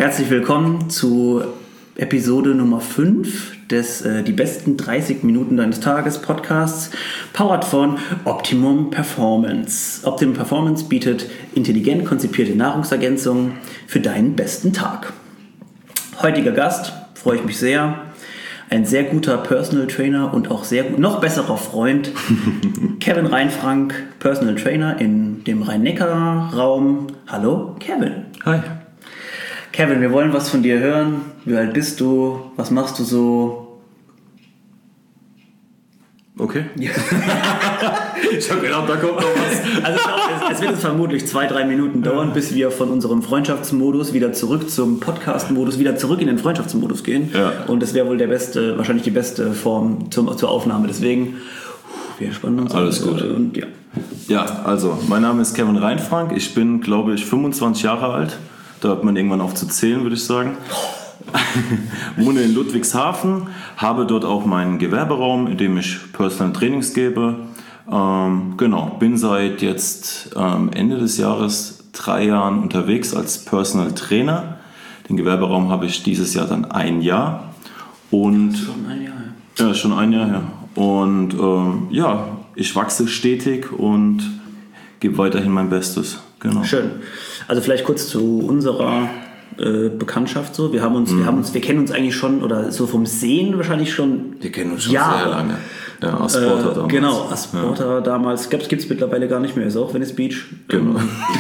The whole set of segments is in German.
Herzlich willkommen zu Episode Nummer 5 des Die besten 30 Minuten deines Tages Podcasts, powered von Optimum Performance. Optimum Performance bietet intelligent konzipierte Nahrungsergänzungen für deinen besten Tag. Heutiger Gast, freue ich mich sehr, ein sehr guter Personal Trainer und auch noch besserer Freund, Kevin Reinfrank, Personal Trainer in dem Rhein-Neckar-Raum. Hallo, Kevin. Hi. Kevin, wir wollen was von dir hören. Wie alt bist du? Was machst du so? Okay. Ja. Ich habe gedacht, da kommt noch was. Also ich glaube, es wird jetzt vermutlich 2-3 Minuten dauern, bis wir von unserem Freundschaftsmodus wieder zurück zum Podcast-Modus, wieder zurück in den Freundschaftsmodus gehen. Ja. Und das wäre wohl wahrscheinlich die beste Form zur Aufnahme. Deswegen, wir spannen uns. Alles gut. Und ja, also mein Name ist Kevin Reinfrank. Ich bin, glaube ich, 25 Jahre alt. Da hört man irgendwann auf zu zählen, würde ich sagen. Wohne in Ludwigshafen, habe dort auch meinen Gewerberaum, in dem ich Personal Trainings gebe. Bin seit jetzt Ende des Jahres 3 Jahren unterwegs als Personal Trainer. Den Gewerberaum habe ich dieses Jahr dann 1 Jahr. Und schon 1 Jahr, ja. Ja, schon 1 Jahr, ja. Und ich wachse stetig und gebe weiterhin mein Bestes. Genau. Schön. Also vielleicht kurz zu unserer Bekanntschaft so. Wir kennen uns eigentlich schon, oder so vom Sehen wahrscheinlich schon. Wir kennen uns schon sehr lange. Ja, Asporta damals. Genau, Asporta damals. Gibt es mittlerweile gar nicht mehr, ist auch Venice Beach. Genau.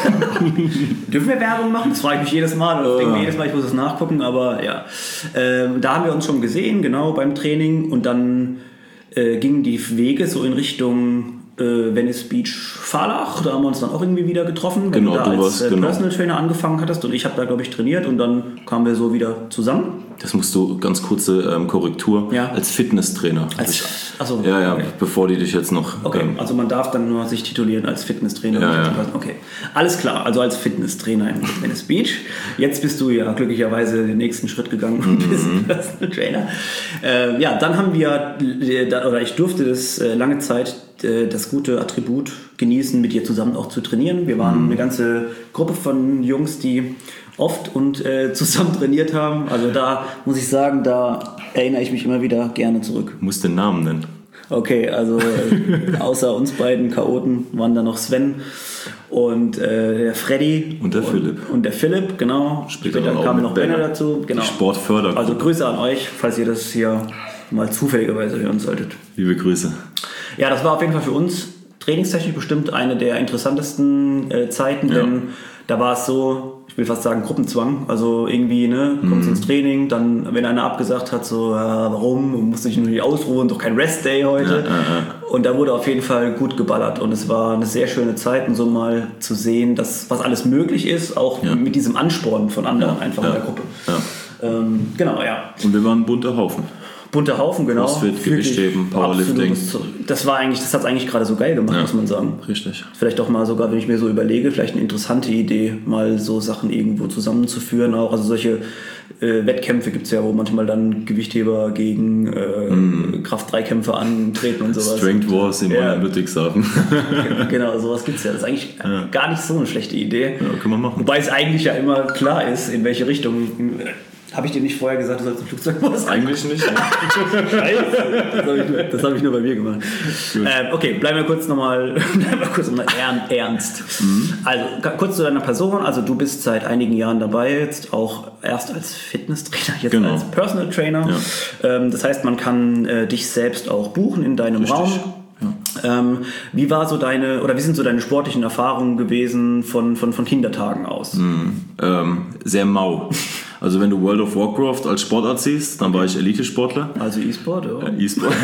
Dürfen wir Werbung machen? Das frage ich mich jedes Mal. Ich denke jedes Mal, ich muss es nachgucken, aber ja. Da haben wir uns schon gesehen, genau, beim Training. Und dann gingen die Wege so in Richtung Venice Beach Fahrlach, da haben wir uns dann auch irgendwie wieder getroffen, wenn du da als Personal Trainer angefangen hattest, und ich habe da, glaube ich, trainiert, und dann kamen wir so wieder zusammen. Das musst du, ganz kurze Korrektur, als Fitnesstrainer. Okay. Bevor die dich jetzt noch... Okay, also man darf dann nur sich titulieren als Fitnesstrainer. Ja. Okay, alles klar, also als Fitnesstrainer in Venice Beach. Jetzt bist du ja glücklicherweise den nächsten Schritt gegangen und bist Personal Trainer. Dann haben wir, ich durfte das lange Zeit das gute Attribut genießen, mit dir zusammen auch zu trainieren. Wir waren eine ganze Gruppe von Jungs, die oft und zusammen trainiert haben. Also da muss ich sagen, da erinnere ich mich immer wieder gerne zurück. Du musst den Namen nennen. Okay, also außer uns beiden Chaoten waren da noch Sven und der Freddy. Und der Philipp. Und der Philipp, genau. Später kam noch Benner dazu. Genau. Die Sportfördergruppe. Also Grüße an euch, falls ihr das hier mal zufälligerweise hören solltet. Liebe Grüße. Ja, das war auf jeden Fall für uns trainingstechnisch bestimmt eine der interessantesten Zeiten, denn da war es so, ich will fast sagen Gruppenzwang, also irgendwie, kommst ins Training, dann, wenn einer abgesagt hat, so, warum, musste ich nur nicht ausruhen, doch kein Rest-Day heute. Und da wurde auf jeden Fall gut geballert, und es war eine sehr schöne Zeit, so mal zu sehen, dass was alles möglich ist, auch mit diesem Ansporn von anderen einfach in der Gruppe. Ja. Genau, ja. Und wir waren ein bunter Haufen. Bunter Haufen, genau. Crossfit, Gewichtheben, Powerlifting. Das hat es eigentlich gerade so geil gemacht, muss man sagen. Richtig. Vielleicht auch mal sogar, wenn ich mir so überlege, vielleicht eine interessante Idee, mal so Sachen irgendwo zusammenzuführen auch. Also solche Wettkämpfe gibt es ja, wo manchmal dann Gewichtheber gegen Kraft-3-Kämpfer antreten und sowas. Strength Wars in Ludwigshafen. Genau, sowas gibt es ja. Das ist eigentlich gar nicht so eine schlechte Idee. Ja, können wir machen. Wobei es eigentlich ja immer klar ist, in welche Richtung... Habe ich dir nicht vorher gesagt, du sollst ein Flugzeug machen? Eigentlich nicht. Scheiße. Das habe ich nur bei mir gemacht. Okay, bleiben wir kurz nochmal ernst. Also, kurz zu deiner Person. Also, du bist seit einigen Jahren dabei, jetzt auch erst als Fitnesstrainer, jetzt als Personal Trainer. Ja. Das heißt, man kann dich selbst auch buchen in deinem Raum. Ja. Wie sind so deine sportlichen Erfahrungen gewesen von Kindertagen aus? Sehr mau. Also wenn du World of Warcraft als Sportart siehst, dann war ich Elite-Sportler. Also E-Sport, oder? E-Sport.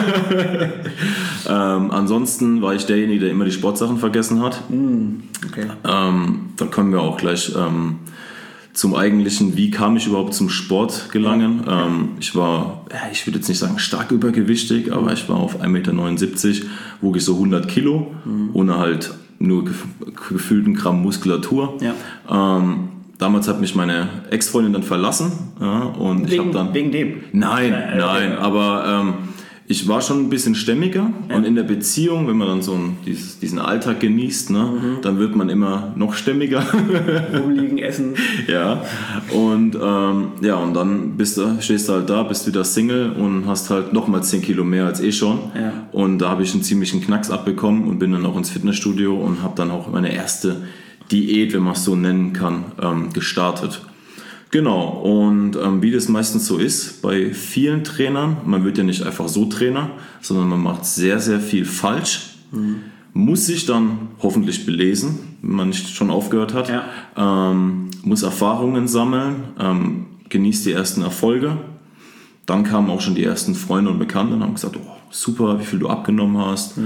Ansonsten war ich derjenige, der immer die Sportsachen vergessen hat. Okay. Dann kommen wir auch gleich zum eigentlichen, wie kam ich überhaupt zum Sport gelangen. Ich war, ich würde jetzt nicht sagen stark übergewichtig, aber ich war auf 1,79 Meter, wog ich so 100 Kilo, ohne halt nur gefühlten Gramm Muskulatur. Ja. Damals hat mich meine Ex-Freundin dann verlassen. Und ich habe dann... Wegen dem? Nein, aber Ich war schon ein bisschen stämmiger und in der Beziehung, wenn man dann so diesen Alltag genießt, ne, dann wird man immer noch stämmiger. Rumliegen, essen. Ja, und und dann stehst du halt da, bist wieder Single und hast halt nochmal 10 Kilo mehr als schon. Ja. Und da habe ich einen ziemlichen Knacks abbekommen und bin dann auch ins Fitnessstudio und habe dann auch meine erste Diät, wenn man es so nennen kann, gestartet. Genau, und wie das meistens so ist bei vielen Trainern, man wird ja nicht einfach so Trainer, sondern man macht sehr, sehr viel falsch, muss sich dann hoffentlich belesen, wenn man nicht schon aufgehört hat, muss Erfahrungen sammeln, genießt die ersten Erfolge. Dann kamen auch schon die ersten Freunde und Bekannte und haben gesagt, oh, super, wie viel du abgenommen hast.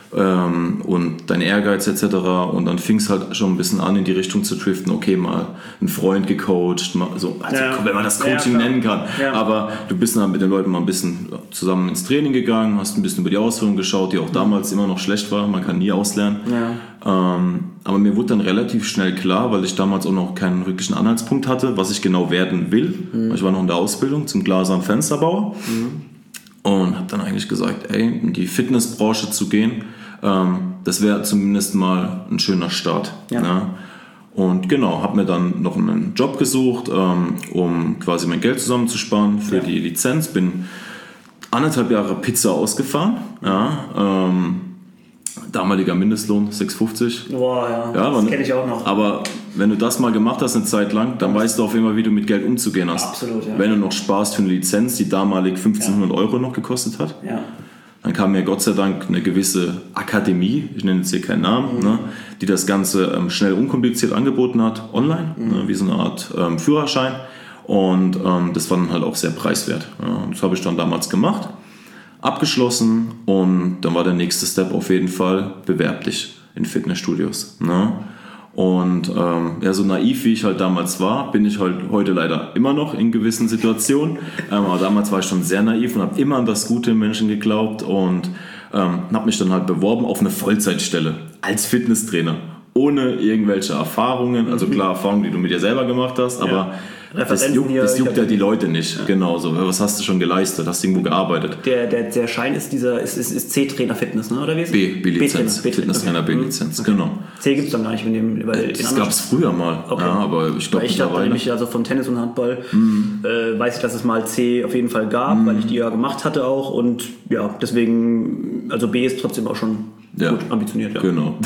Und dein Ehrgeiz etc. Und dann fing es halt schon ein bisschen an, in die Richtung zu driften, okay, mal einen Freund gecoacht, mal so, wenn man das Coaching nennen kann. Ja. Aber du bist dann mit den Leuten mal ein bisschen zusammen ins Training gegangen, hast ein bisschen über die Ausführung geschaut, die auch damals immer noch schlecht war, man kann nie auslernen. Ja. Aber mir wurde dann relativ schnell klar, weil ich damals auch noch keinen wirklichen Anhaltspunkt hatte, was ich genau werden will. Ich war noch in der Ausbildung zum Glaser- und Fensterbauer. Und habe dann eigentlich gesagt, in die Fitnessbranche zu gehen, das wäre zumindest mal ein schöner Start. Ja. Ne? Und genau, habe mir dann noch einen Job gesucht, um quasi mein Geld zusammenzusparen für die Lizenz. Bin 1,5 Jahre Pizza ausgefahren. Ja, damaliger Mindestlohn 6,50. Boah, ja, das kenne ich auch noch. Aber wenn du das mal gemacht hast eine Zeit lang, dann weißt du auf jeden Fall, wie du mit Geld umzugehen hast. Absolut, ja. Wenn du noch sparst für eine Lizenz, die damalig 1.500 Euro noch gekostet hat, dann kam mir Gott sei Dank eine gewisse Akademie, ich nenne jetzt hier keinen Namen, ne, die das Ganze schnell unkompliziert angeboten hat, online, wie so eine Art Führerschein. Und das war dann halt auch sehr preiswert. Ja, das habe ich dann damals gemacht, abgeschlossen und dann war der nächste Step auf jeden Fall, bewerb dich in Fitnessstudios. Ne? Und so naiv wie ich halt damals war, bin ich halt heute leider immer noch in gewissen Situationen. Aber damals war ich schon sehr naiv und habe immer an das Gute im Menschen geglaubt und habe mich dann halt beworben auf eine Vollzeitstelle als Fitnesstrainer. Ohne irgendwelche Erfahrungen, also klar Erfahrungen, die du mit dir selber gemacht hast, aber das juckt ja die Leute nicht. Ja. Genau so. Was hast du schon geleistet? Hast du irgendwo gearbeitet? Der Schein ist ist C-Trainer Fitness, ne? Oder wie ist es? B-Lizenz. Fitnesstrainer B-Lizenz, genau. C gibt es dann gar nicht. Das gab es früher mal. Okay. Ja, aber ich glaube mittlerweile. Nämlich also vom Tennis und Handball weiß ich, dass es mal C auf jeden Fall gab, weil ich die ja gemacht hatte auch. Und ja, deswegen, also B ist trotzdem auch schon gut ambitioniert. Ja. Genau.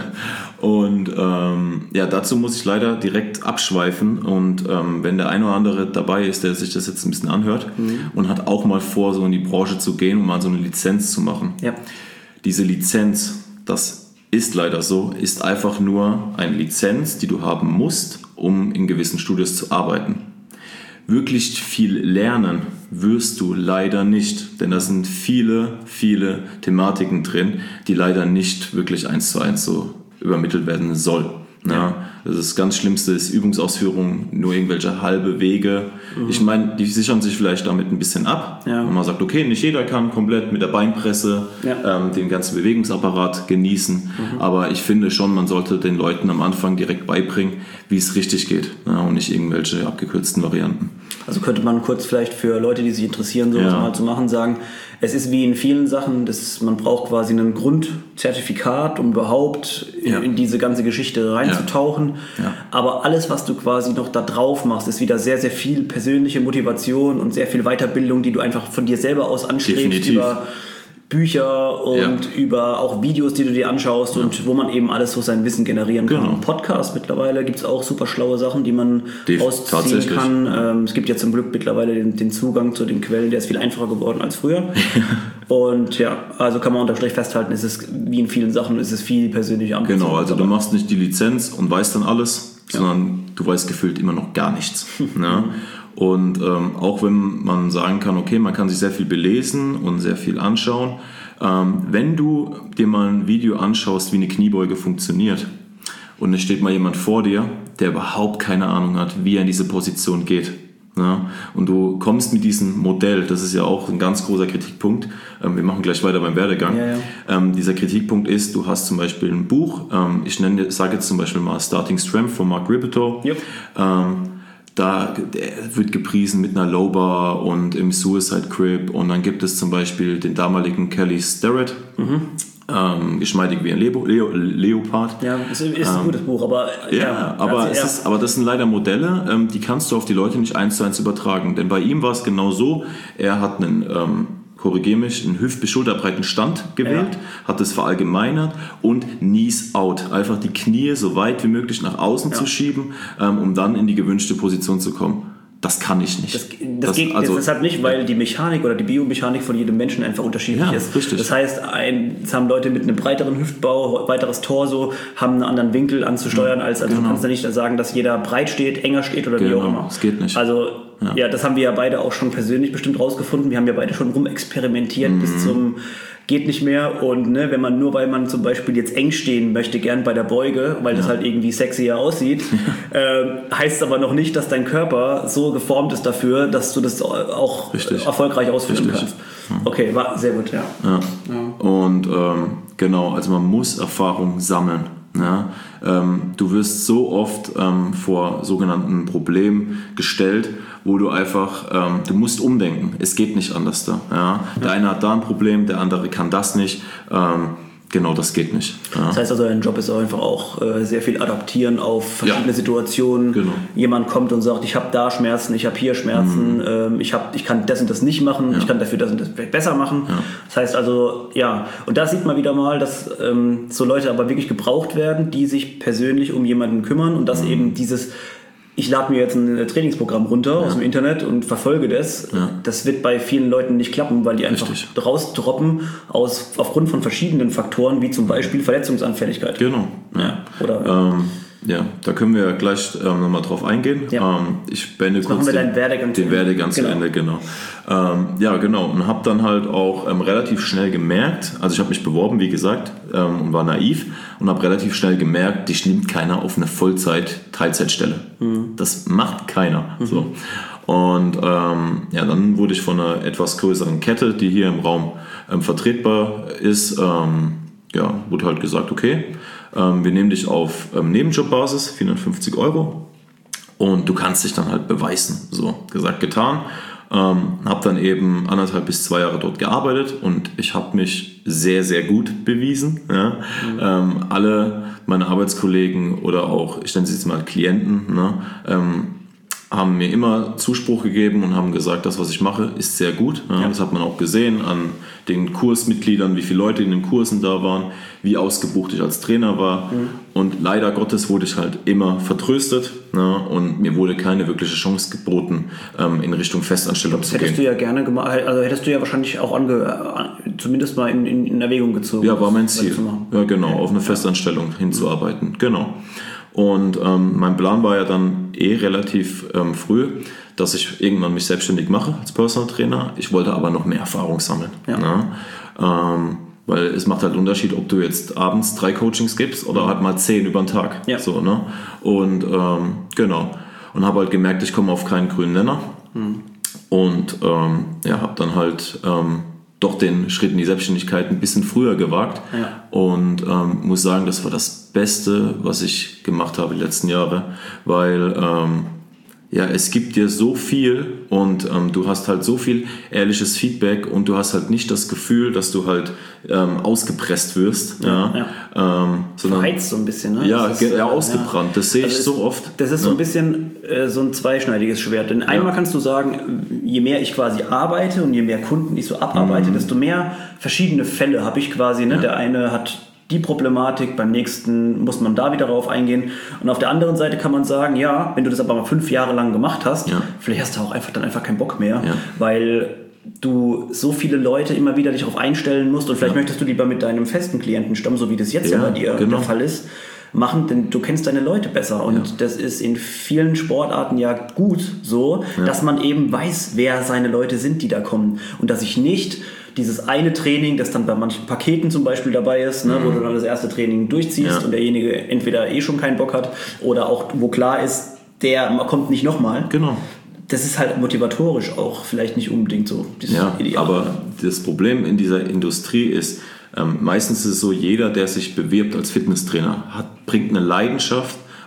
Und dazu muss ich leider direkt abschweifen. Und wenn der eine oder andere dabei ist, der sich das jetzt ein bisschen anhört und hat auch mal vor, so in die Branche zu gehen und mal so eine Lizenz zu machen. Ja. Diese Lizenz, das ist leider so, ist einfach nur eine Lizenz, die du haben musst, um in gewissen Studios zu arbeiten. Wirklich viel lernen wirst du leider nicht, denn da sind viele, viele Thematiken drin, die leider nicht wirklich 1:1 so übermittelt werden soll. Ja. Das ganz Schlimmste ist Übungsausführung, nur irgendwelche halbe Wege. Ich meine, die sichern sich vielleicht damit ein bisschen ab. Ja. Und man sagt, okay, nicht jeder kann komplett mit der Beinpresse den ganzen Bewegungsapparat genießen. Aber ich finde schon, man sollte den Leuten am Anfang direkt beibringen, wie es richtig geht. Ja, und nicht irgendwelche abgekürzten Varianten. Also könnte man kurz vielleicht für Leute, die sich interessieren, sowas mal zu machen, sagen, es ist wie in vielen Sachen, man braucht quasi ein Grundzertifikat, um überhaupt in diese ganze Geschichte reinzutauchen. Ja. Aber alles, was du quasi noch da drauf machst, ist wieder sehr, sehr viel persönliche Motivation und sehr viel Weiterbildung, die du einfach von dir selber aus anstrebst. Definitiv. Über Bücher und über auch Videos, die du dir anschaust und wo man eben alles so sein Wissen generieren kann. Genau. Podcast mittlerweile gibt es auch super schlaue Sachen, die man ausziehen kann. Es gibt ja zum Glück mittlerweile den Zugang zu den Quellen, der ist viel einfacher geworden als früher. Und also kann man unterm Strich festhalten, es ist wie in vielen Sachen, es ist viel persönliche Ambition. Genau, also du machst nicht die Lizenz und weißt dann alles, sondern du weißt gefühlt immer noch gar nichts. Ne? Und auch wenn man sagen kann, okay, man kann sich sehr viel belesen und sehr viel anschauen, wenn du dir mal ein Video anschaust, wie eine Kniebeuge funktioniert und es steht mal jemand vor dir, der überhaupt keine Ahnung hat, wie er in diese Position geht, ja, und du kommst mit diesem Modell, das ist ja auch ein ganz großer Kritikpunkt, wir machen gleich weiter beim Werdegang, dieser Kritikpunkt ist, du hast zum Beispiel ein Buch, ich sage jetzt zum Beispiel mal Starting Strength von Mark Rippetoe, der wird gepriesen mit einer Low Bar und im Suicide Grip. Und dann gibt es zum Beispiel den damaligen Kelly Starrett, geschmeidig wie ein Leopard. Ja, ist ein gutes Buch, aber... Aber das sind leider Modelle, die kannst du auf die Leute nicht 1:1 übertragen. Denn bei ihm war es genau so, er hat einen... korrigiere mich, einen hüft- bis schulterbreiten Stand gewählt, hat es verallgemeinert und Knees out. Einfach die Knie so weit wie möglich nach außen zu schieben, um dann in die gewünschte Position zu kommen. Das kann ich nicht. Das geht deshalb nicht, weil die Mechanik oder die Biomechanik von jedem Menschen einfach unterschiedlich ist. Richtig. Das heißt, es haben Leute mit einem breiteren Hüftbau, weiteres Torso, haben einen anderen Winkel anzusteuern, du kannst ja nicht sagen, dass jeder breit steht, enger steht oder wie auch immer. Das geht nicht. Also das haben wir ja beide auch schon persönlich bestimmt rausgefunden. Wir haben ja beide schon rumexperimentiert bis zum geht nicht mehr. Und weil man zum Beispiel jetzt eng stehen möchte, gern bei der Beuge, weil das halt irgendwie sexier aussieht, heißt aber noch nicht, dass dein Körper so geformt ist dafür, dass du das auch erfolgreich ausführen kannst. Okay, war sehr gut, ja. Und also man muss Erfahrung sammeln. Ja, du wirst so oft vor sogenannten Problemen gestellt, wo du einfach, du musst umdenken. Es geht nicht anders da. Ja? Der eine hat da ein Problem, der andere kann das nicht. Genau, das geht nicht. Ja. Das heißt also, dein Job ist einfach auch sehr viel adaptieren auf verschiedene Situationen. Genau. Jemand kommt und sagt, ich habe da Schmerzen, ich habe hier Schmerzen, ich kann das und das nicht machen, ich kann dafür das und das besser machen. Ja. Das heißt also, und da sieht man wieder mal, dass so Leute aber wirklich gebraucht werden, die sich persönlich um jemanden kümmern und dass eben ich lade mir jetzt ein Trainingsprogramm runter aus dem Internet und verfolge das. Ja. Das wird bei vielen Leuten nicht klappen, weil die einfach rausdroppen aufgrund von verschiedenen Faktoren, wie zum Beispiel Verletzungsanfälligkeit. Genau. Da können wir gleich nochmal drauf eingehen. Ja. Ich beende kurz den Werdegang zu Ende. Genau. Und habe dann halt auch relativ schnell gemerkt, also ich habe mich beworben, wie gesagt, und war naiv und habe relativ schnell gemerkt, dich nimmt keiner auf eine Vollzeit-Teilzeitstelle. Das macht keiner. So. Und dann wurde ich von einer etwas größeren Kette, die hier im Raum vertretbar ist, wurde halt gesagt, okay, wir nehmen dich auf Nebenjobbasis, 450 €, und du kannst dich dann halt beweisen. So, gesagt, getan. Habe dann eben 1,5 bis 2 Jahre dort gearbeitet und ich habe mich sehr, sehr gut bewiesen. Ja? Alle meine Arbeitskollegen oder auch, ich nenne sie jetzt mal Klienten, haben mir immer Zuspruch gegeben und haben gesagt, das, was ich mache, ist sehr gut. Ja, das hat man auch gesehen an den Kursmitgliedern, wie viele Leute in den Kursen da waren, wie ausgebucht ich als Trainer war. Und leider Gottes wurde ich halt immer vertröstet, und mir wurde keine wirkliche Chance geboten, in Richtung Festanstellung zu gehen. Hättest du ja gerne gemacht, also hättest du ja wahrscheinlich auch zumindest mal in Erwägung gezogen. Ja, war mein Ziel. Ja, genau, auf eine Festanstellung hinzuarbeiten. Genau. Und mein Plan war ja dann relativ früh, dass ich irgendwann mich selbstständig mache als Personal Trainer. Ich wollte aber noch mehr Erfahrung sammeln. Weil es macht halt einen Unterschied, ob du jetzt abends 3 Coachings gibst oder halt mal 10 über den Tag. Ja. So, ne? Und und habe halt gemerkt, ich komme auf keinen grünen Nenner. Und habe dann halt doch den Schritt in die Selbstständigkeit ein bisschen früher gewagt und muss sagen, das war das Beste, was ich gemacht habe die letzten Jahre, weil es gibt dir so viel und du hast halt so viel ehrliches Feedback und du hast halt nicht das Gefühl, dass du halt ausgepresst wirst. Verheizt so ein bisschen. Ne? Ja, ausgebrannt. Das sehe ich so oft. Das ist so ein bisschen so ein zweischneidiges Schwert. Denn einmal kannst du sagen, je mehr ich quasi arbeite und je mehr Kunden ich so abarbeite, desto mehr verschiedene Fälle habe ich quasi. Ne? Der eine hat die Problematik, beim nächsten muss man da wieder drauf eingehen. Und auf der anderen Seite kann man sagen, wenn du das aber mal 5 Jahre lang gemacht hast, vielleicht hast du auch einfach keinen Bock mehr, weil du so viele Leute immer wieder dich darauf einstellen musst und vielleicht möchtest du lieber mit deinem festen Klientenstamm, so wie das jetzt bei dir der Fall ist, machen, denn du kennst deine Leute besser und das ist in vielen Sportarten ja gut so, dass man eben weiß, wer seine Leute sind, die da kommen und dass ich nicht dieses eine Training, das dann bei manchen Paketen zum Beispiel dabei ist, wo du dann das erste Training durchziehst und derjenige entweder schon keinen Bock hat oder auch wo klar ist, der kommt nicht nochmal. Genau. Das ist halt motivatorisch auch vielleicht nicht unbedingt so. Ideal. Aber das Problem in dieser Industrie ist, meistens ist es so, jeder, der sich bewirbt als Fitnesstrainer, bringt eine Leidenschaft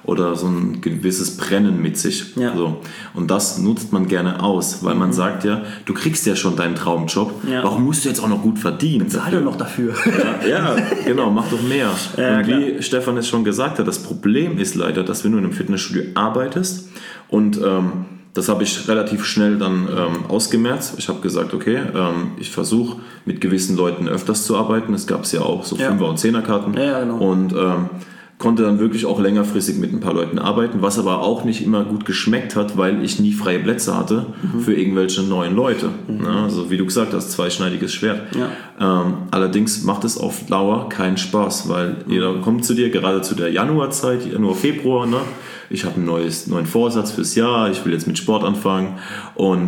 oder so ein gewisses Brennen mit sich. Ja. So. Und das nutzt man gerne aus, weil man sagt ja, du kriegst ja schon deinen Traumjob, warum musst du jetzt auch noch gut verdienen? Zahl doch noch dafür. Ja, genau, mach doch mehr. Ja, und wie Stefan es schon gesagt hat, das Problem ist leider, dass wenn du in einem Fitnessstudio arbeitest und das habe ich relativ schnell dann ausgemerzt. Ich habe gesagt, okay, ich versuche mit gewissen Leuten öfters zu arbeiten. Es gab es ja auch so 5er- und 10er-Karten. Ja, genau. Und konnte dann wirklich auch längerfristig mit ein paar Leuten arbeiten, was aber auch nicht immer gut geschmeckt hat, weil ich nie freie Plätze hatte für irgendwelche neuen Leute. Ja, also wie du gesagt hast, zweischneidiges Schwert. Ja. Allerdings macht es auf Dauer keinen Spaß, weil jeder kommt zu dir, gerade zu der Januarzeit, Januar, Februar, ne? Ich habe einen neuen Vorsatz fürs Jahr, ich will jetzt mit Sport anfangen und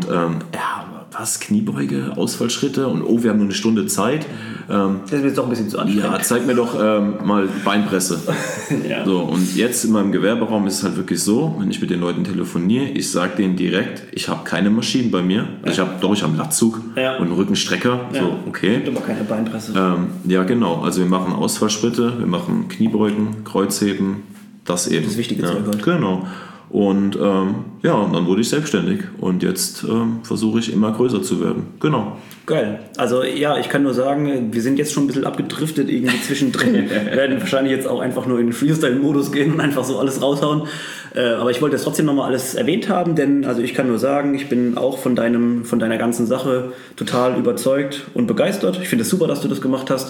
was, Kniebeuge, Ausfallschritte und wir haben nur eine Stunde Zeit. Das ist jetzt doch ein bisschen zu anstrengend. Ja, zeig mir doch mal Beinpresse. Ja. So, und jetzt in meinem Gewerberaum ist es halt wirklich so, wenn ich mit den Leuten telefoniere, ich sage denen direkt, ich habe keine Maschinen bei mir. Ja. Ich habe einen Latzug und einen Rückenstrecker. Ja. So, okay. Aber keine Beinpresse. Ja, genau. Also wir machen Ausfallschritte, wir machen Kniebeugen, Kreuzheben, das eben. Das wichtige Zeug halt. Genau. Und und dann wurde ich selbstständig und jetzt versuche ich immer größer zu werden. Genau. Geil. Also ja, ich kann nur sagen, wir sind jetzt schon ein bisschen abgedriftet irgendwie zwischendrin. Wir werden wahrscheinlich jetzt auch einfach nur in den Freestyle-Modus gehen und einfach so alles raushauen. Aber ich wollte jetzt trotzdem nochmal alles erwähnt haben, denn also ich kann nur sagen, ich bin auch von deiner ganzen Sache total überzeugt und begeistert. Ich finde es super, dass du das gemacht hast.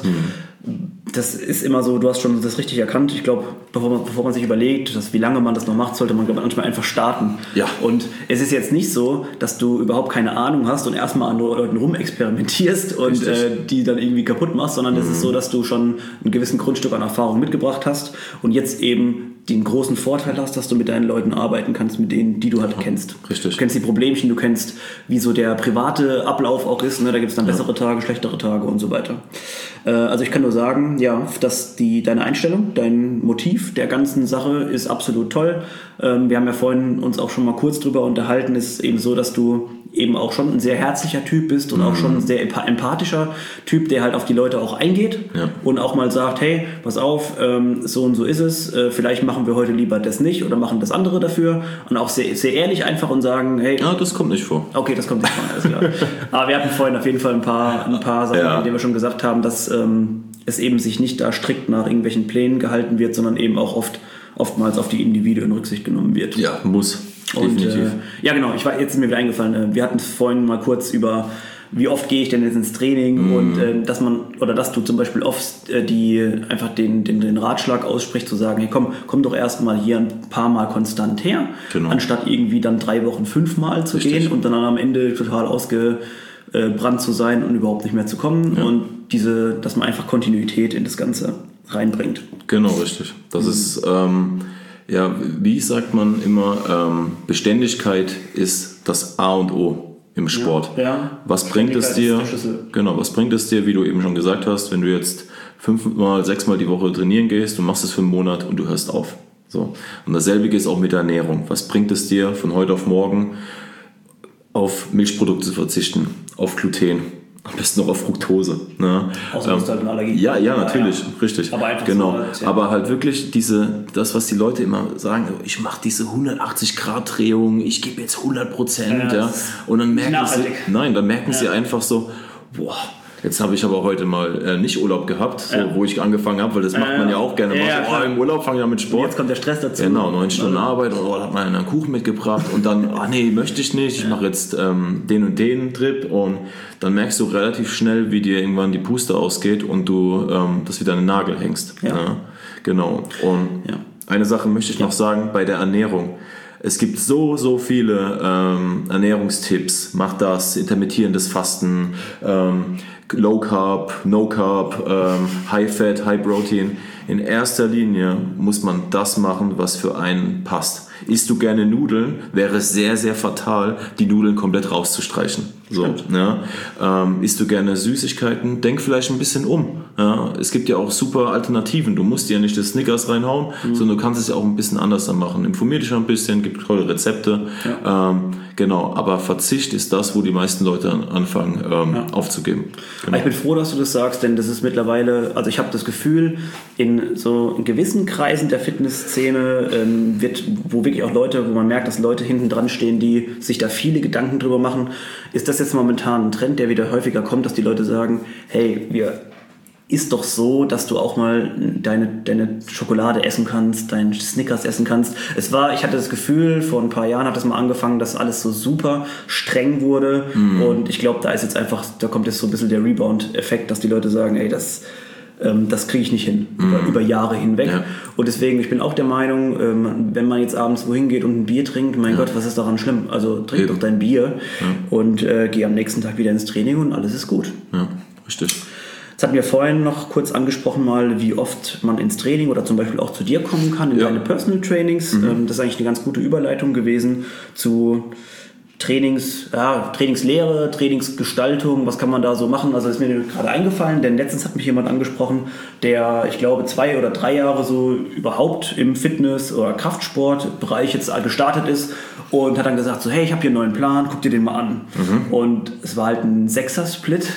Das ist immer so, du hast schon das richtig erkannt. Ich glaube, bevor man sich überlegt, wie lange man das noch macht, sollte man manchmal einfach starten. Ja. Und es ist jetzt nicht so, dass du überhaupt keine Ahnung hast und erstmal an Leuten rumexperimentierst und die dann irgendwie kaputt machst, sondern es ist so, dass du schon ein gewissen Grundstück an Erfahrung mitgebracht hast und jetzt eben den großen Vorteil hast, dass du mit deinen Leuten arbeiten kannst, mit denen, die du halt kennst. Richtig. Du kennst die Problemchen, du kennst, wie so der private Ablauf auch ist. Ne? Da gibt es dann bessere Tage, schlechtere Tage und so weiter. Also ich kann nur sagen, ja, dass deine Einstellung, dein Motiv der ganzen Sache ist absolut toll. Wir haben ja vorhin uns auch schon mal kurz drüber unterhalten. Es ist eben so, dass du eben auch schon ein sehr herzlicher Typ bist und auch schon ein sehr empathischer Typ, der halt auf die Leute auch eingeht und auch mal sagt, hey, pass auf, so und so ist es, vielleicht machen wir heute lieber das nicht oder machen das andere dafür und auch sehr, sehr ehrlich einfach und sagen, hey... Ja, das kommt nicht vor. Okay, das kommt nicht vor, alles klar. Aber wir hatten vorhin auf jeden Fall ein paar Sachen, in denen wir schon gesagt haben, dass es eben sich nicht da strikt nach irgendwelchen Plänen gehalten wird, sondern eben auch oftmals auf die Individuen Rücksicht genommen wird. Ja, muss. Definitiv. Ja, genau. Jetzt ist mir wieder eingefallen. Wir hatten es vorhin mal kurz über, wie oft gehe ich denn jetzt ins Training und dass du zum Beispiel oft einfach den Ratschlag aussprichst, zu sagen, hey, komm doch erstmal hier ein paar Mal konstant her, anstatt irgendwie dann 3 Wochen 5 Mal zu gehen und dann am Ende total ausgebrannt zu sein und überhaupt nicht mehr zu kommen und dass man einfach Kontinuität in das Ganze reinbringt. Genau, richtig. Das ist wie sagt man immer, Beständigkeit ist das A und O im Sport. Ja. Was bringt es dir? Genau, was bringt es dir, wie du eben schon gesagt hast, wenn du jetzt 5-6 Mal die Woche trainieren gehst, du machst es für einen Monat und du hörst auf. So. Und dasselbe ist auch mit der Ernährung. Was bringt es dir, von heute auf morgen auf Milchprodukte zu verzichten, auf Gluten? Am besten noch auf Fructose. Ne? Außer du hast halt eine Allergie. Ja, natürlich, richtig. Aber einfach genau. So, aber halt wirklich das, was die Leute immer sagen, ich mache diese 180-Grad-Drehung, ich gebe jetzt 100%. Und dann merken sie einfach so, boah, jetzt habe ich aber heute mal nicht Urlaub gehabt, wo ich angefangen habe, weil das macht man ja auch gerne mal. Im Urlaub fange ich an mit Sport. Und jetzt kommt der Stress dazu. Genau, 9 Stunden Arbeit und da hat man einen Kuchen mitgebracht und dann, möchte ich nicht, ich mache jetzt den und den Trip und dann merkst du relativ schnell, wie dir irgendwann die Puste ausgeht und du das wieder an den Nagel hängst. Ja. Genau. Und eine Sache möchte ich noch sagen, bei der Ernährung. Es gibt so viele Ernährungstipps. Mach das, intermittierendes Fasten, Low Carb, No Carb, High Fat, High Protein. In erster Linie muss man das machen, was für einen passt. Isst du gerne Nudeln, wäre es sehr, sehr fatal, die Nudeln komplett rauszustreichen. So, isst du gerne Süßigkeiten, denk vielleicht ein bisschen um. Ja? Es gibt ja auch super Alternativen. Du musst dir ja nicht das Snickers reinhauen, sondern du kannst es ja auch ein bisschen anders dann machen. Informier dich ein bisschen, gibt tolle Rezepte. Ja. Aber Verzicht ist das, wo die meisten Leute anfangen aufzugeben. Genau. Ich bin froh, dass du das sagst, denn das ist mittlerweile, also ich habe das Gefühl, in in gewissen Kreisen der Fitnessszene wo wirklich auch Leute, wo man merkt, dass Leute hinten dran stehen, die sich da viele Gedanken drüber machen, ist das jetzt momentan ein Trend, der wieder häufiger kommt, dass die Leute sagen, hey, ist doch so, dass du auch mal deine Schokolade essen kannst, deinen Snickers essen kannst. Ich hatte das Gefühl, vor ein paar Jahren hat es mal angefangen, dass alles so super streng wurde. Und ich glaube, da kommt jetzt so ein bisschen der Rebound-Effekt, dass die Leute sagen, ey, das kriege ich nicht hin, über Jahre hinweg. Ja. Und deswegen, ich bin auch der Meinung, wenn man jetzt abends wohin geht und ein Bier trinkt, mein Gott, was ist daran schlimm? Also trink doch dein Bier und geh am nächsten Tag wieder ins Training und alles ist gut. Ja, richtig. Jetzt hatten wir vorhin noch kurz angesprochen mal, wie oft man ins Training oder zum Beispiel auch zu dir kommen kann in deine Personal Trainings. Das ist eigentlich eine ganz gute Überleitung gewesen zu Trainingslehre, Trainingsgestaltung, was kann man da so machen? Also ist mir gerade eingefallen, denn letztens hat mich jemand angesprochen, der, ich glaube, 2 oder 3 Jahre so überhaupt im Fitness- oder Kraftsportbereich jetzt gestartet ist und hat dann gesagt so, hey, ich habe hier einen neuen Plan, guck dir den mal an. Und es war halt ein 6er-Split.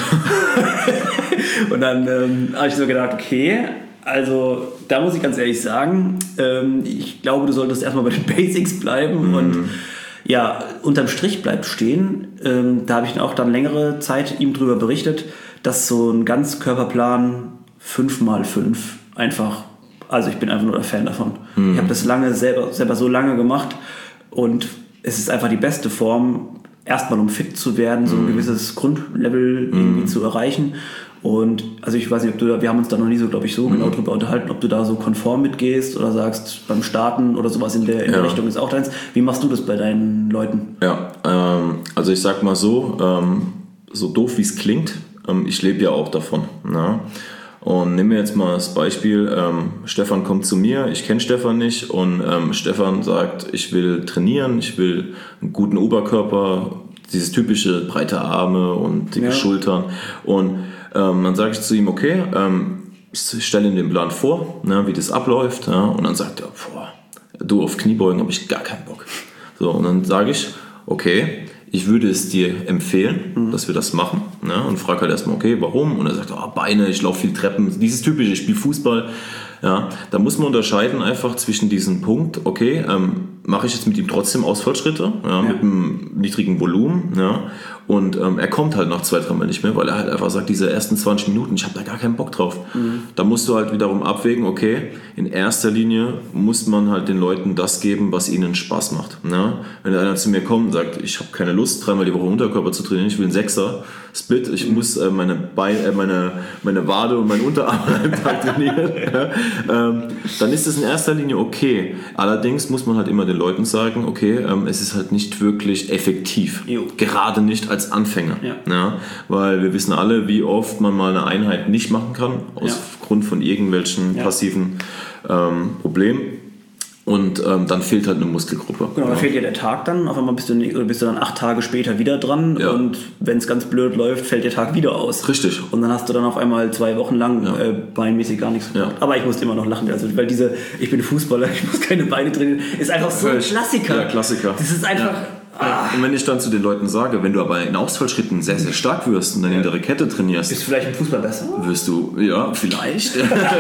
Und dann habe ich so gedacht, okay, also da muss ich ganz ehrlich sagen, ich glaube, du solltest erstmal bei den Basics bleiben und ja, unterm Strich bleibt stehen. Da habe ich auch dann längere Zeit ihm drüber berichtet, dass so ein Ganzkörperplan 5x5 einfach, also ich bin einfach nur der Fan davon. Ich habe das selber so lange gemacht und es ist einfach die beste Form, erstmal um fit zu werden, so ein gewisses Grundlevel irgendwie zu erreichen. Und also ich weiß nicht, wir haben uns da noch nie so, glaube ich, so genau drüber unterhalten, ob du da so konform mitgehst oder sagst, beim Starten oder sowas in der Richtung ist auch deins. Wie machst du das bei deinen Leuten? Ja, also ich sag mal so doof wie es klingt, ich lebe ja auch davon. Ne? Und nehmen wir jetzt mal das Beispiel, Stefan kommt zu mir, ich kenne Stefan nicht und Stefan sagt, ich will trainieren, ich will einen guten Oberkörper, dieses typische breite Arme und dicke Schultern und dann sage ich zu ihm, okay, ich stelle ihm den Plan vor, ne, wie das abläuft und dann sagt er, du, auf Kniebeugen habe ich gar keinen Bock. So, und dann sage ich, okay, ich würde es dir empfehlen, dass wir das machen. Ne? Und frage halt erstmal, okay, warum? Und er sagt, Beine, ich laufe viel Treppen. Dieses typische, ich spiele Fußball. Ja, da muss man unterscheiden einfach zwischen diesem Punkt, okay, mache ich jetzt mit ihm trotzdem Ausfallschritte, mit einem niedrigen Volumen, und er kommt halt nach 2-3 Mal nicht mehr, weil er halt einfach sagt, diese ersten 20 Minuten, ich habe da gar keinen Bock drauf. Da musst du halt wiederum abwägen, okay, in erster Linie muss man halt den Leuten das geben, was ihnen Spaß macht. Ne? Wenn einer zu mir kommt und sagt, ich habe keine Lust, 3-mal die Woche Unterkörper zu trainieren, ich will einen 6er-Split, ich muss meine Wade und meinen Unterarm an einem Tag trainieren, dann ist das in erster Linie okay. Allerdings muss man halt immer den Leuten sagen, okay, es ist halt nicht wirklich effektiv. Gerade nicht als Anfänger. Ja? Weil wir wissen alle, wie oft man mal eine Einheit nicht machen kann, aufgrund von irgendwelchen passiven Problemen. Und dann fehlt halt eine Muskelgruppe. Genau, dann fehlt dir der Tag dann. Auf einmal bist du dann 8 Tage später wieder dran und wenn es ganz blöd läuft, fällt der Tag wieder aus. Richtig. Und dann hast du dann auf einmal 2 Wochen lang beinmäßig gar nichts gemacht. Aber ich musste immer noch lachen, also, weil ich bin Fußballer, ich muss keine Beine trainieren, ist einfach so ein Klassiker. Ja, Klassiker. Das ist einfach... Und wenn ich dann zu den Leuten sage, wenn du aber in Ausfallschritten sehr, sehr stark wirst und deine hintere Kette trainierst, bist du vielleicht im Fußball besser? Wirst du, vielleicht.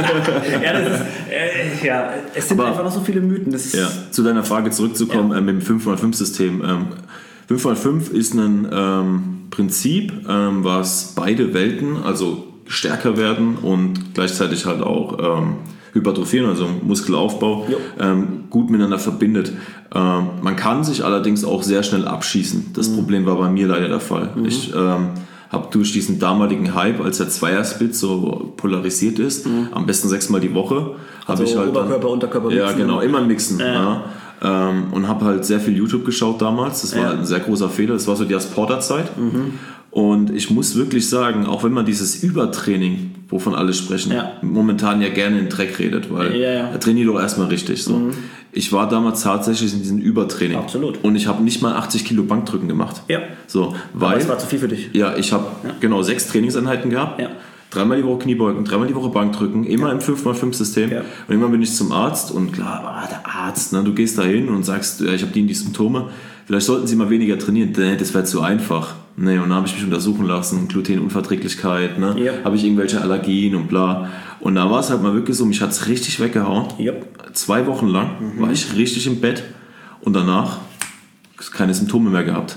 Es sind einfach noch so viele Mythen. Zu deiner Frage zurückzukommen, mit dem 5x5-System. 5x5 ist ein Prinzip, was beide Welten, also stärker werden und gleichzeitig halt auch hypertrophieren, also Muskelaufbau, gut miteinander verbindet. Man kann sich allerdings auch sehr schnell abschießen. Das Problem war bei mir leider der Fall. Ich habe durch diesen damaligen Hype, als der Zweier-Split so polarisiert ist, am besten 6-mal die Woche, habe ich halt Oberkörper, Unterkörper mixen. Ja, genau, immer mixen. Und habe halt sehr viel YouTube geschaut damals. Das war ein sehr großer Fehler. Das war so die Porter-Zeit. Und ich muss wirklich sagen, auch wenn man dieses Übertraining, wovon alle sprechen, momentan ja gerne in den Dreck redet, weil er trainiert doch erstmal richtig. So. Ich war damals tatsächlich in diesem Übertraining. Absolut. Und ich habe nicht mal 80 Kilo Bankdrücken gemacht. Ja. So, weil, aber das war zu viel für dich. Ja, ich habe genau 6 Trainingseinheiten gehabt. 3-mal die Woche Kniebeugen, 3-mal die Woche Bankdrücken, immer im 5x5-System. Ja. Und irgendwann bin ich zum Arzt und klar, der Arzt, ne, du gehst da hin und sagst, ja, ich habe die Symptome, vielleicht sollten Sie mal weniger trainieren. Nee, das wäre zu einfach. Nee, und dann habe ich mich untersuchen lassen, Glutenunverträglichkeit, ne? Habe ich irgendwelche Allergien und bla. Und da war es halt mal wirklich so, mich hat es richtig weggehauen. 2 Wochen lang war ich richtig im Bett und danach keine Symptome mehr gehabt.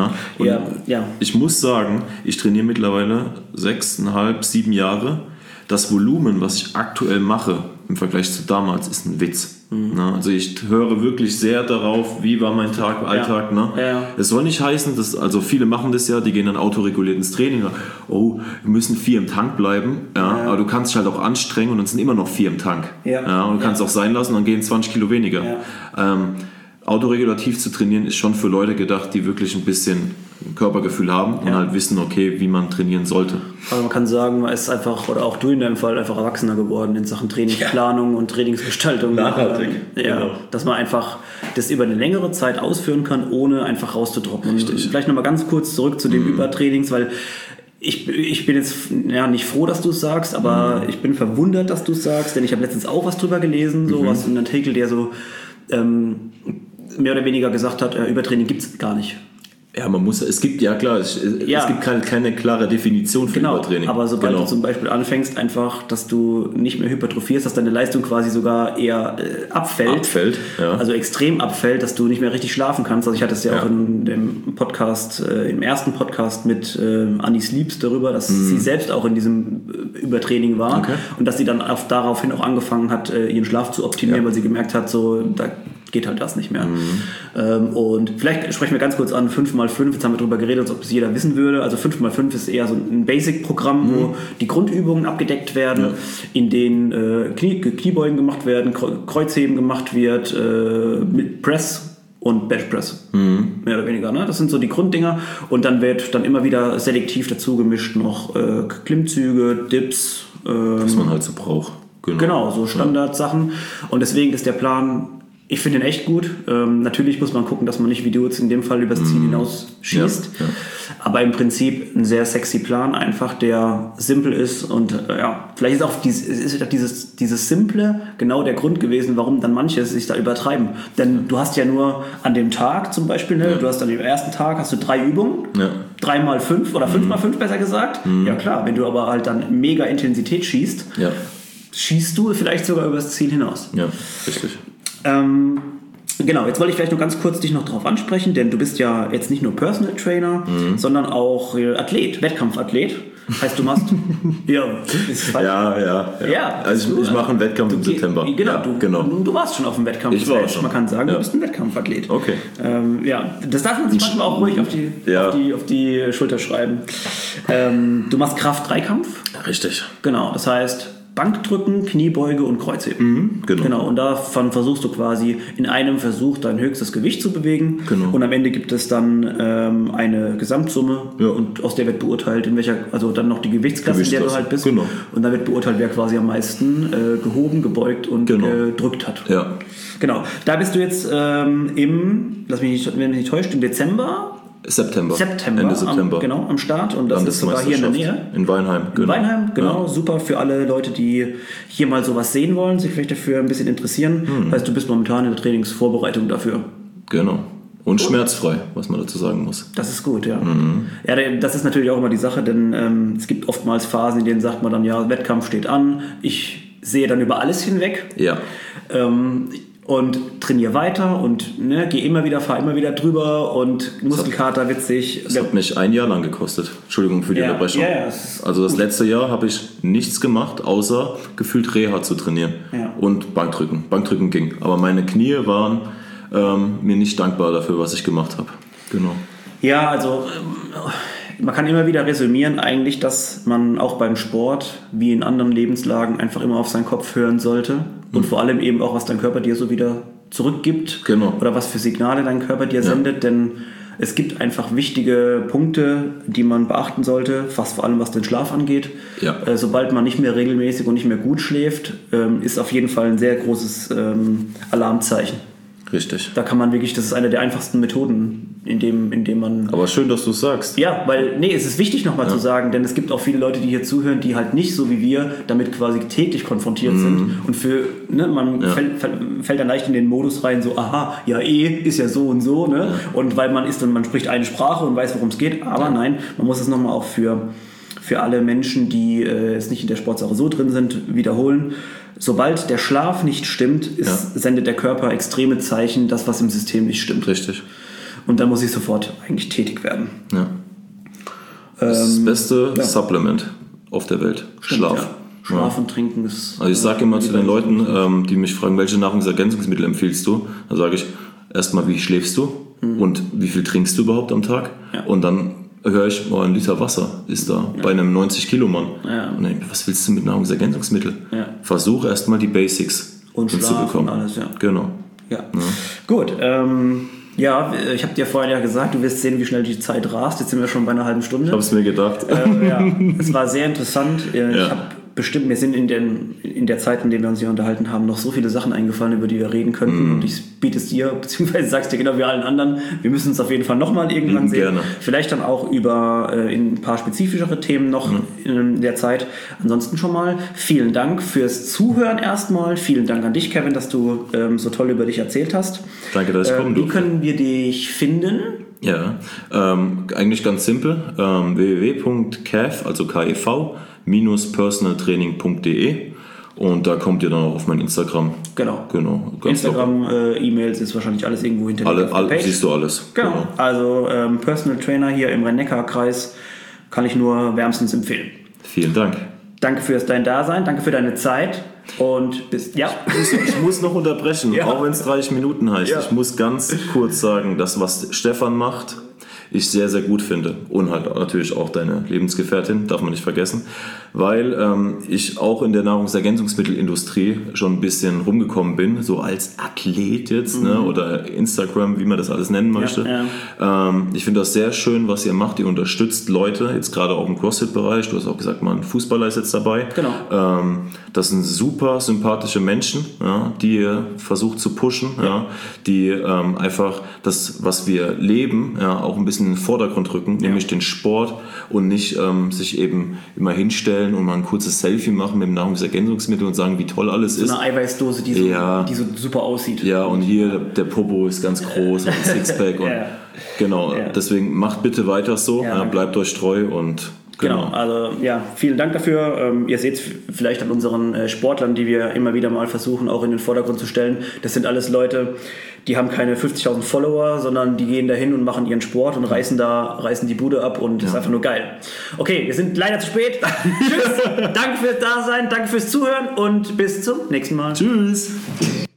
Ich muss sagen, ich trainiere mittlerweile 6,5, 7 Jahre. Das Volumen, was ich aktuell mache im Vergleich zu damals, ist ein Witz. Also ich höre wirklich sehr darauf, wie war mein Alltag. Es soll nicht heißen, dass, also viele machen das ja, die gehen dann autoreguliert ins Training. Oh, wir müssen 4 im Tank bleiben. Aber du kannst dich halt auch anstrengen und dann sind immer noch 4 im Tank. Und du kannst auch sein lassen und dann gehen 20 Kilo weniger. Autoregulativ zu trainieren ist schon für Leute gedacht, die wirklich ein bisschen Körpergefühl haben und halt wissen, okay, wie man trainieren sollte. Also man kann sagen, man ist einfach, oder auch du in deinem Fall, einfach erwachsener geworden in Sachen Trainingsplanung und Trainingsgestaltung. Nachhaltig. Genau. Dass man einfach das über eine längere Zeit ausführen kann, ohne einfach rauszudroppen. Und vielleicht nochmal ganz kurz zurück zu dem Übertrainings, weil ich bin jetzt nicht froh, dass du es sagst, aber ich bin verwundert, dass du es sagst, denn ich habe letztens auch was drüber gelesen, was in einem Artikel, der so mehr oder weniger gesagt hat, Übertraining gibt es gar nicht. Ja, es gibt keine klare Definition für Übertraining. Aber sobald du zum Beispiel anfängst, einfach, dass du nicht mehr hypertrophierst, dass deine Leistung quasi sogar eher abfällt, also extrem abfällt, dass du nicht mehr richtig schlafen kannst. Also ich hatte es auch in dem Podcast, im ersten Podcast mit Annie Sleeps darüber, dass sie selbst auch in diesem Übertraining war und dass sie dann daraufhin auch angefangen hat, ihren Schlaf zu optimieren, weil sie gemerkt hat, so da geht halt das nicht mehr. Und vielleicht sprechen wir ganz kurz an 5x5, jetzt haben wir darüber geredet, als ob es jeder wissen würde. Also 5x5 ist eher so ein Basic-Programm, wo die Grundübungen abgedeckt werden, in denen Kniebeugen gemacht werden, Kreuzheben gemacht wird, mit Press und Benchpress, mehr oder weniger. Ne? Das sind so die Grunddinger und dann wird dann immer wieder selektiv dazu gemischt noch Klimmzüge, Dips. Was man halt so braucht. Genau, so Standardsachen. Und deswegen ist der Plan, ich finde ihn echt gut. Natürlich muss man gucken, dass man nicht wie du jetzt in dem Fall übers Ziel hinaus schießt. Aber im Prinzip ein sehr sexy Plan, einfach der simpel ist. Und vielleicht ist auch dieses Simple genau der Grund gewesen, warum dann manche sich da übertreiben. Denn du hast ja nur an dem Tag zum Beispiel, du hast an dem ersten Tag hast du 3 Übungen. 3x5 oder 5x5 besser gesagt. Ja klar, wenn du aber halt dann mega Intensität schießt, schießt du vielleicht sogar übers Ziel hinaus. Ja, richtig. Genau, jetzt wollte ich vielleicht noch ganz kurz dich noch drauf ansprechen, denn du bist ja jetzt nicht nur Personal Trainer, sondern auch Athlet, Wettkampfathlet. Heißt, du machst... Also ich mache einen Wettkampf im September. Genau, du warst schon auf dem Wettkampf. Ich war schon. Man kann sagen, du bist ein Wettkampfathlet. Okay. Das darf man sich manchmal auch ruhig auf die Schulter schreiben. Du machst Kraft-Dreikampf. Richtig. Genau, das heißt... Bankdrücken, Kniebeuge und Kreuzheben. Genau. Und davon versuchst du quasi in einem Versuch dein höchstes Gewicht zu bewegen. Genau. Und am Ende gibt es dann eine Gesamtsumme und aus der wird beurteilt, also dann noch die Gewichtsklasse, in der du halt bist. Genau. Und dann wird beurteilt, wer quasi am meisten gehoben, gebeugt und gedrückt hat. Ja. Genau. Da bist du jetzt lass mich nicht täuscht, im Dezember. September. Ende September. Am Start. Und das ist sogar hier in der Nähe. In Weinheim. In Weinheim, genau. Super für alle Leute, die hier mal sowas sehen wollen, sich vielleicht dafür ein bisschen interessieren. Das heißt, du bist momentan in der Trainingsvorbereitung dafür. Genau. Und schmerzfrei, was man dazu sagen muss. Das ist gut, ja. Ja, das ist natürlich auch immer die Sache, denn es gibt oftmals Phasen, in denen sagt man dann, Wettkampf steht an. Ich sehe dann über alles hinweg. Ja. Und trainiere weiter und fahre immer wieder drüber und Muskelkater witzig. Das hat mich 1 Jahr lang gekostet. Entschuldigung für die Unterbrechung. Also das letzte Jahr habe ich nichts gemacht, außer gefühlt Reha zu trainieren und Bankdrücken. Bankdrücken ging. Aber meine Knie waren mir nicht dankbar dafür, was ich gemacht habe. Genau. Ja, also man kann immer wieder resümieren eigentlich, dass man auch beim Sport wie in anderen Lebenslagen einfach immer auf seinen Kopf hören sollte und vor allem eben auch, was dein Körper dir so wieder zurückgibt oder was für Signale dein Körper dir sendet, denn es gibt einfach wichtige Punkte, die man beachten sollte, fast vor allem was den Schlaf angeht. Ja. Sobald man nicht mehr regelmäßig und nicht mehr gut schläft, ist auf jeden Fall ein sehr großes Alarmzeichen. Richtig. Da kann man wirklich, das ist eine der einfachsten Methoden, in dem man... Aber schön, dass du es sagst. Ja, weil, es ist wichtig nochmal zu sagen, denn es gibt auch viele Leute, die hier zuhören, die halt nicht so wie wir damit quasi täglich konfrontiert sind. Und man fällt dann leicht in den Modus rein, so, aha, ja ist ja so und so, ne? Ja. Und weil man spricht eine Sprache und weiß, worum es geht, aber nein, man muss es nochmal auch für alle Menschen, die jetzt nicht in der Sportsache so drin sind, wiederholen. Sobald der Schlaf nicht stimmt, sendet der Körper extreme Zeichen, das, was im System nicht stimmt. Richtig. Und dann muss ich sofort eigentlich tätig werden. Ja. Das beste Supplement auf der Welt. Stimmt, Schlaf. Ja. Schlaf und Trinken ist... Also ich sage immer zu den Leuten, die mich fragen, welche Nahrungsergänzungsmittel empfiehlst du? Dann sage ich erstmal, wie schläfst du? Und wie viel trinkst du überhaupt am Tag? Ja. Und dann höre ich, 1 Liter Wasser ist da bei einem 90-Kilo-Mann. Ja. Und dann denke ich, was willst du mit Nahrungsergänzungsmittel? Ja. Versuch erstmal die Basics und Schlaf und alles, ja. Genau. Ja. Gut, ich habe dir vorhin ja gesagt, du wirst sehen, wie schnell die Zeit rast. Jetzt sind wir schon bei einer halben Stunde. Ich habe es mir gedacht. Es war sehr interessant. Ich habe bestimmt, mir sind in der Zeit, in der wir uns hier unterhalten haben, noch so viele Sachen eingefallen, über die wir reden könnten. Und ich biete es dir, beziehungsweise sag's dir genau wie allen anderen, wir müssen uns auf jeden Fall nochmal irgendwann sehen. Gerne. Vielleicht dann auch über ein paar spezifischere Themen noch in der Zeit. Ansonsten schon mal vielen Dank fürs Zuhören erstmal. Vielen Dank an dich, Kevin, dass du so toll über dich erzählt hast. Danke, dass ich kommen durfte. Wie können wir dich finden? Ja, eigentlich ganz simpel. www.kev, also KEV-personaltraining.de und da kommt ihr dann auch auf mein Instagram. Genau. Instagram, E-Mails ist wahrscheinlich alles irgendwo hinterlegt. Siehst du alles. Genau. Also Personal Trainer hier im Rhein-Neckar-Kreis kann ich nur wärmstens empfehlen. Vielen Dank. Danke für dein Dasein, danke für deine Zeit und Ich muss noch unterbrechen, auch wenn es 30 Minuten heißt. Ja. Ich muss ganz kurz sagen, das, was Stefan macht, ich sehr, sehr gut finde. Und halt natürlich auch deine Lebensgefährtin, darf man nicht vergessen. Weil ich auch in der Nahrungsergänzungsmittelindustrie schon ein bisschen rumgekommen bin, so als Athlet jetzt, oder Instagram, wie man das alles nennen möchte. Ich finde das sehr schön, was ihr macht. Ihr unterstützt Leute, jetzt gerade auch im CrossFit-Bereich. Du hast auch gesagt, ein Fußballer ist jetzt dabei. Genau. Das sind super sympathische Menschen, die ihr versucht zu pushen, die einfach das, was wir leben, auch ein bisschen in den Vordergrund rücken, nämlich den Sport und nicht sich eben immer hinstellen und mal ein kurzes Selfie machen mit dem Nahrungsergänzungsmittel und sagen, wie toll alles ist. So eine Eiweißdose, die so super aussieht. Ja, und hier der Popo ist ganz groß und ein Sixpack. Und deswegen macht bitte weiter so, bleibt euch treu und Genau, also vielen Dank dafür. Ihr seht es vielleicht an unseren Sportlern, die wir immer wieder mal versuchen, auch in den Vordergrund zu stellen. Das sind alles Leute, die haben keine 50.000 Follower, sondern die gehen dahin und machen ihren Sport und reißen die Bude ab und das ist einfach nur geil. Okay, wir sind leider zu spät. Tschüss, danke fürs Dasein, danke fürs Zuhören und bis zum nächsten Mal. Tschüss.